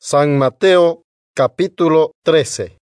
San Mateo, capítulo 13.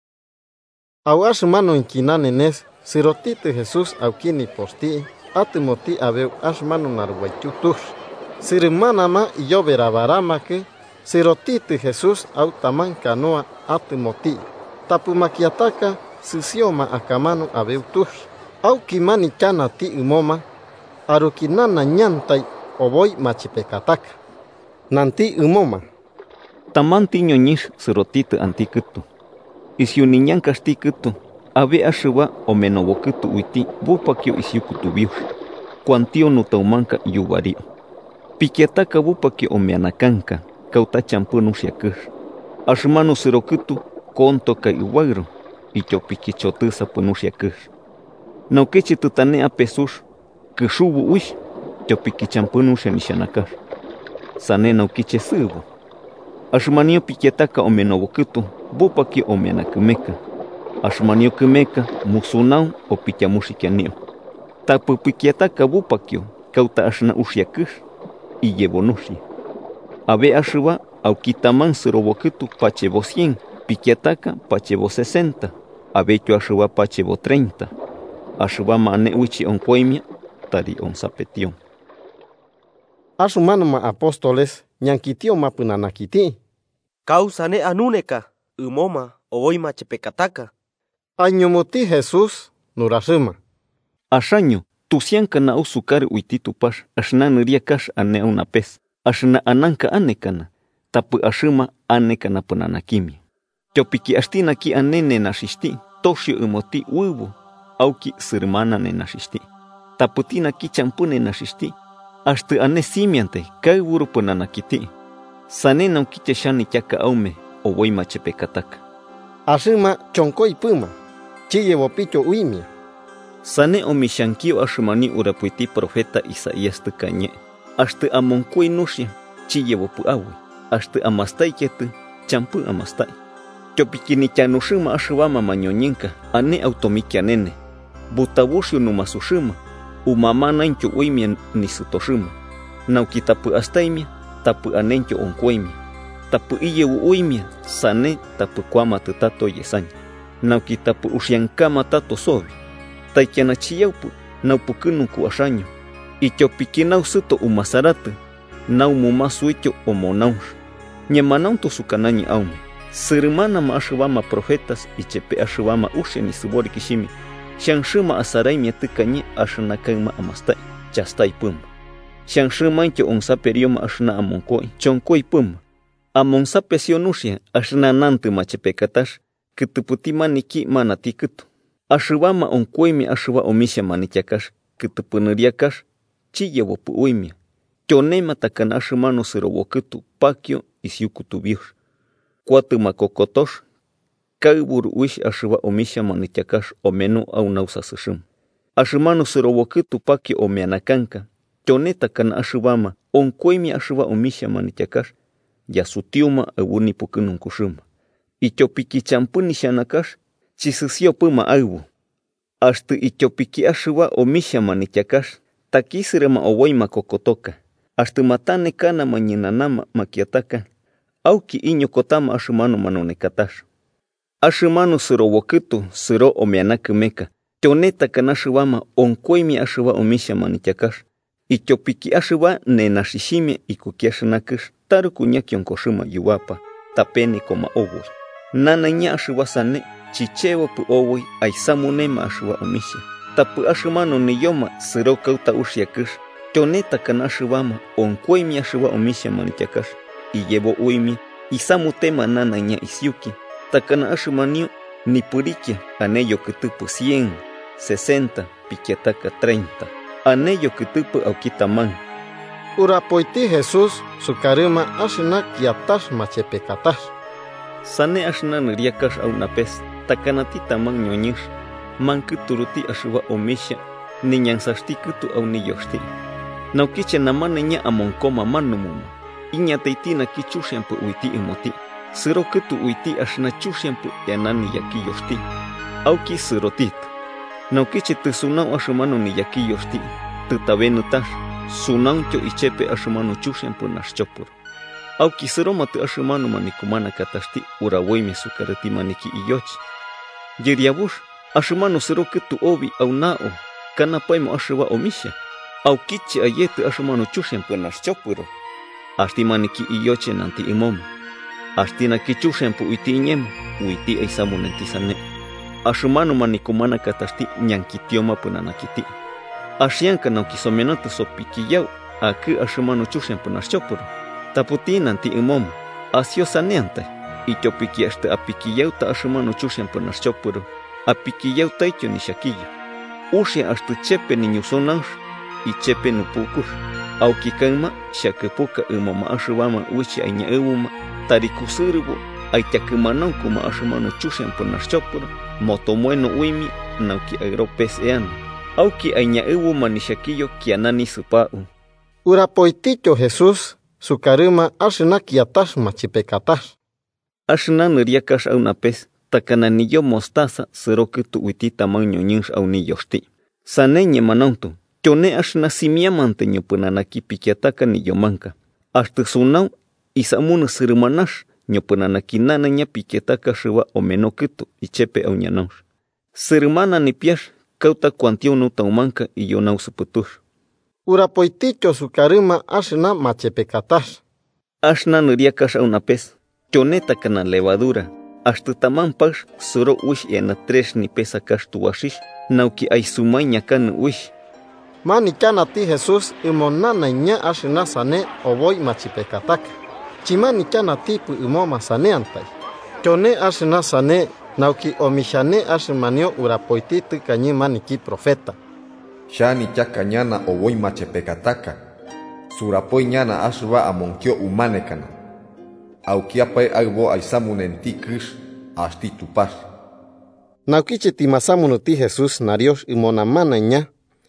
Aguas mano inquinanenes, sirotite Jesús auquini posti, atimoti abeu ashmano narguaytutus, sirimanama y yo verabarama que, sirotite Jesús autaman canoa atimoti, tapumaquiataca, sisioma acamano abeu tus, auquimani canati umoma, arukinana ñantay oboy machipecataca, nanti umoma. Tamanti ñoñish sirotite antikitu. Isiuniñan castikitu. Ave ashiva o menobokitu uiti bupakio isiukutu biush. Cuantio nutaumanka yuvario. Pikiataka bupakio o meanakanka. Kauta champunusiakish. Ashmanu sirokitu konto ka iwairo. Icho pikichotisa punusiakish. Naukechi tutane apesush. Kishubu uish. Cho pikichampunusia nishanakash. Sane naukiche sibu. Ashmanio pikiataka o menobokitu, bupaki o meanakimeka. Ashmanio kimeka, musunau o pikiamushikianio. Tapu pikiataka bupakio, kauta ashna ushiakish, y yevonushi. Ave ashiva, au kitaman sirobokitu pachevo 100, pikiataka pachevo 60, avecho ashiva pachevo 30. Ashiva mane uichi onkoimia, tari onsapetio. Ashumanuma apóstoles, ñankitio mapunanakiti. Causane anuneka, umoma, ovoima chepecataca. Añumuti Jesús, nurashima. Ashaño, tusianka na usukari uititupash, ashna niriakash ane unapes, ashna ananka anekana, tapu ashima anekana punanakimi. Chopiki ashtina ki anene nashisti, toshio umoti uivu, auki sirmana ne nashisti. Taputina ki champune nashisti, ashtu ane simiante, kaiburu punanakiti. Sane naukiche shani chaka aume, o voy machepecataca. Ashima chonkoi puma, chiyevo picho uimia. Sane o mishankio ashimani urapuiti profeta Isaías tukanye. Ashte amonkoi nushia, chiyevo puawi. Ashte amastaiketu, champu amastai. Chopikini chanushima ashivama mañoñenka, ane automikianene. Butabushio numasushima, umamana incho uimia nisutoshima. Naukitapu astaimia, tapu anencho onkoimia. Tapu iyewu uimia, sane tapu kwama tato yesaña. Nauki tapu ushiankama tato sobi. Taikiana chiyaupu, naupukinu ashaño. Icho pikinau suto umasaratu, nau mumasuicho o monaush. Nyamanaunto sukanañi aume. Sirimana ma ashivama profetas y chepe ashivama usheni subori kishimi. Shanshima asaraimia tukanye ashanakaima amastai, chastai puma. Shanshimancho onsaperioma ashna amonkoi, chonkoi puma. Amonsapesionushia ashna nantu machepekatash, kituputima niki manatikutu. Ashivama onkoimi ashiva omisha manichakash, kitupunuriakash, chiyevo puuimia. Chonema takana ashimano sirobokutu, pakio isiukutu biush. Kuatuma kokotosh, kaiburu uish ashiva omisha manichakash omenu au nausasishim. Ashimano sirobokutu pakio o meanakanka. Choneta kana ashivama, onkoimi ashiva omisha manichakash, yasutiuma awuni pukununkushima. Ichopiki champuni shanakash, chisisio puma aibu. Ashtu ichopiki ashiva omisha manichakash, takisirema ovoima kokotoka. Ashtu matane kana mañinanama makiataka, auki iñokotama ashimano manonekatash. Ashimano sirowokitu siro omeanakimeka. Choneta kana ashivama, onkoimi ashiva omisha manichakash. Ichopiki ashiva ne nashishime ikukiashinakish taruku ñakionkoshima yuwapa tapene koma owoy. Nana ña ashiva sane chichewa pu owoy aisamunema ashiva omisha. Tapu ashimano niyoma siro kauta ushiakish. Choneta kana ashivama onkoimi ashiva omisha manichakash. Iyevo uimi isamutema nana ña isiuki. Takana ashimanio nipurikia aneyo kitupu 100, 60, pikiataka 30. Anello kitupu aukitaman. Urapoiti Jesús, sukarima ashina kiatash machepekatash. Sane ashna niriakash aunapes, takanatita man ñoñish, man kituruti ashiva omisha, niñansashti kutu au niyoshti. Naukiche namane ña amonkoma manumuma, iña teitina kichushiampu uiti imoti, siro kutu uiti ashna chushiampu yanani yakiyoshti, auki sirotit. Naukiche tusunau ashumano ni yakiyoshti, tutabenutash, sunancho ichepe ashumano chushiampu nashchopur. Auki seroma te ashimano manikumana katashti urawaimi sukarati maniki iyochi. Yeriabush, ashimano seroketu obi au nao, kanapaimo ashiwa omisha. Aukichi ayete ashimano chushen penarchopuro. Ashti maniki iyoche nanti imom. Ashti na kichushen pu uiti inyem, uiti eisamunentisane. Ashimano manikumana katashti nyankitioma penanakiti. Ashianka naukisomenatu sopikiyau, aki ashimano chushen penarchopuro. Taputi nanti imom, asio saneantai, itiopikiashte apikiyauta ashimano chushen penarchopuro, apikiyauta itio nishakiyo. Ushia ashtu chepe niñusonansh, y chepe nupukush. Auki kanma, shakepuka imoma ashibama uchi ainya ewuma, tarikusurubo, aitiakimanaunkuma ashimano chushen penarchopuro, motomueno uimi, nauki agropes eano. Auki ainya ewuma nishakiyo kianani supau. Urapoitito Jesús, sukarima ashina kiatash machipekatash. Ashina neriakash aunapes, takananiyo mostaza, seroketu uiti tamaño nyinsh auniyoshti. Saneñe manautu, tione ashina simiamante nyopunanaki pikiataka niyomanka. Ashtu sunau, isamuna sirimanash, nyopunanaki nananya pikiataka shiva omenoketu, ichepe auñanaush. Sirimana nipiash, kauta kuantionu taumanka iyonau suputush. Urapoitito sukarima ashina machepekatash. Ashna neriakash aunapes, tioneta kana levadura, ashtu tamanpash suro uish yana tres ni pesa kash tuashish, nauki aisumaiña kan uish. Mani kanati Jesús imonana iña ashina sane oboy machipekataka. Chimani kanati pu imoma saneantai. Tione ashina sane nauki omishane ashimanio urapoitito kanyi maniki profeta. Shani chakanyana ovoy machepekataka. Surapoi ñana ashva amonkio umanekana. Aukiapai agbo aisamunenti krish asti tupash. Naukiche timasamunuti Jesús narios imonamana ña.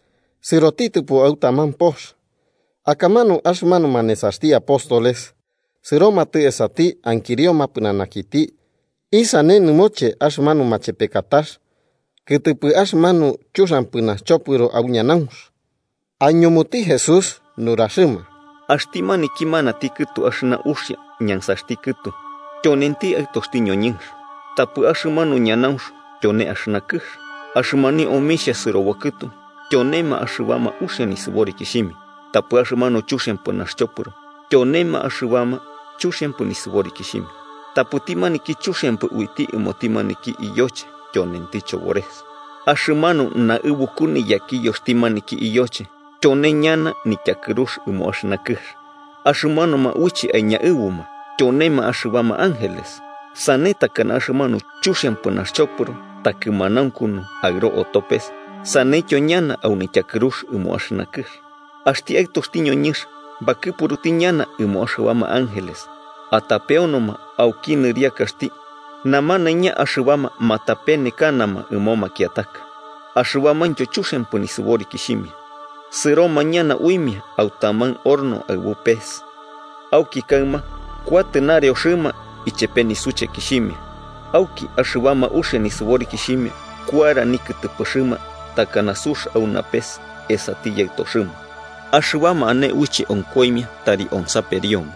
Sirotitu pu autaman posh. Akamanu ashmanu manesasti apóstoles. Siromatu esati ankirioma punanakiti. Isane numoche ashmanu machepekatash. Ketepu ashmanu chushan punachopuro auñanaush. Añomuti Jesús nurashima. Ashtimani kimana tikutu ashna ushya nyansashti kutu. Tionenti aitoshti ñoñinsh. Tapu ashimanu ñanaush, tione ashna kush. Ashimani omisha sirowakutu. Tionema ashivama ushya nisibori kishimi. Tapu ashimanu chushan punachopuro. Tionema ashivama chushan punisibori kishimi. Tapu timani kichushan pu uiti imotimani ki iyoche. Tionenti chobores. Ashimanu na ubukuni yakiyos timani ki iyoche. Tione ñana ni takirush umo ashnakush. Ashimanu ma uchi aiña ubuma. Tionema ashivama ángeles. Saneta kana ashimanu chushan punachopuro. Takimanaunkunu agro otopes. Sanecho ñana auni takirush umo ashnakush. Ashti aitos tiñoñish. Bakipuru ñana umo ashivama ángeles. Atapeonoma aukini riakashti. Namana ña ashivama matapene kanama umoma kiataka. Ashivama ncho chushen punisibori kishimi. Siro mañana uimia autaman horno agupes. Auki kanma kuatenario shima ichepeni suche kishimi. Auki ashivama ushe nisibori kishimi. Kuara nikiteposhima takanasush aunapes esatilla itoshima. Ashivama ane uchi onkoimia tari onsaperioma.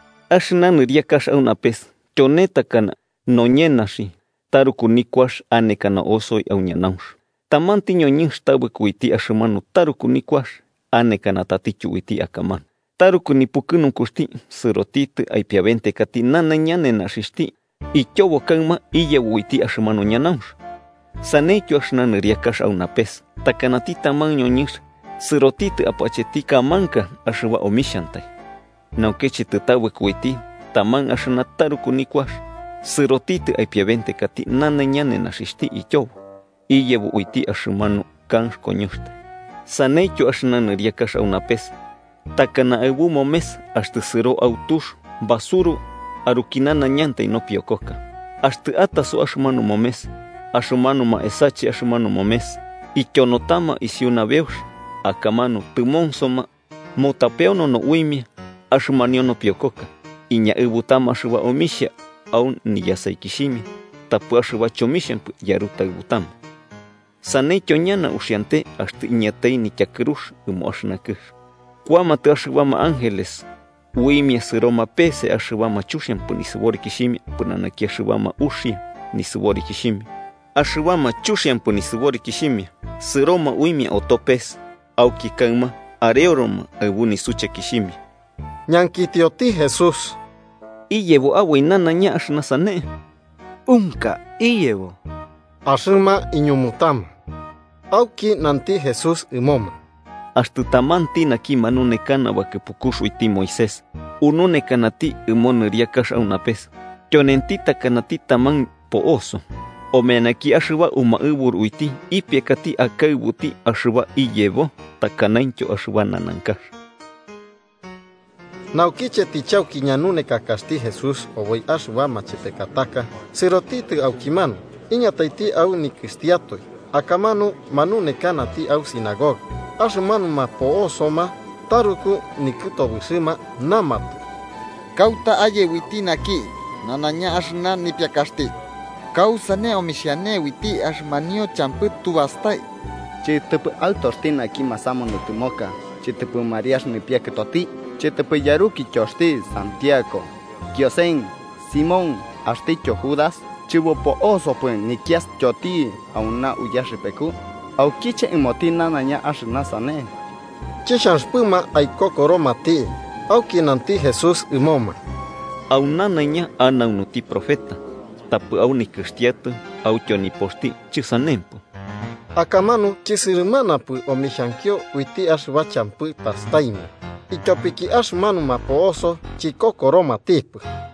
Ashnan riakash aunapes. Tioneta kana noñenashi, tarukunikuash anekana osoy auñanaush. Tamanti ñoñinsh tabukuiti ashimanu tarukunikuash, anekana tatichu uiti akaman. Tarukunipukununkushti, sirotiti aipiavente kati nanañanenashishti, ityobo kanma iyewuiti ashimanu ñanaush. Sanecho ashnan riakash aunapes, takanati taman ñoñinsh, sirotiti apacheti kamanka ashiva omishantai. Naukechi titabukuiti, taman ashna tarukunikuash, sirotiti aipiavente kati nanañanenashishti ityobo. Iyebu uiti ashimanu kansh koñushte. Sanecho ashnan riakash aunapes. Takana ebu momes hasta siro autush basuru arukinana ñanta inopiococa. Hasta ataso ashmanu momes. Ashmanu ma esachi ashmanu momes. Ichonotama isiuna veus. Akamanu tumonsoma. Motapeono no uimia. Ashmaniono piococa. Iña ebutama ashwa omisha. Aun ni yasaikishimi. Tapu ashwa chomishan yaruta ebutama. Sanecho ñana ushiante hasta iñatei ni chakirush umo ashnakush. Kuamate ashwama ángeles, Uimia siroma pese ashibama chushian ni sibori kishimi punanaki ashibama ushia ni sibori kishimi. Ashibama chushian ni sibori kishimi. Siroma uimia otopes auki kaima areoroma abuni suche kishimi. Ñankitioti Jesús. Iyevo agua inana ña ashnasane. Unka iyevo. Ashima iñumutama. Auki nanti Jesús imoma. Hasta tamanti naki manune kana bakepukushu iti Moisés. Unune kanati imoneria kasha unapes. Tionentita kanati taman pooso. Omenaki ashiba uma ubur uiti ipiekati akaibuti ashiba iyevo takanaincho ashiba nanankash. Naukiche tichauki ñanune kakasti Jesús oboi ashiba machepekataka. Sirotiti aukimanu. Iñataiti au ni cristiatoi. Akamanu manune kanati au sinagoga. Ashimanu ma poosoma taruku nikutobusima namatu. Kauta aye witi naki nananya ashna nipiakasti. Kausane omishane witi ashmanio champut tubastai. Chitepu altortin aquí masamo nutumoka. Chitepu mariash nipiaketoti. Chitepu yaruki chosti Santiago. Kiosen, Simón, Asticho Judas. Chivo pooso puen nikias choti auna uyashipeku. Au kiche imotina nanya ashnasane. Chishanspuma aikokoromati. Au kinanti Jesús imoma. Au nananya anaunuti profeta. Tapu au ni cristiato au ni posti chisanempo. Akamanu chisirmanapu omishankio uiti ashwa champu pastaima. Ichopiki ashmanu mapooso chikokoromatipu.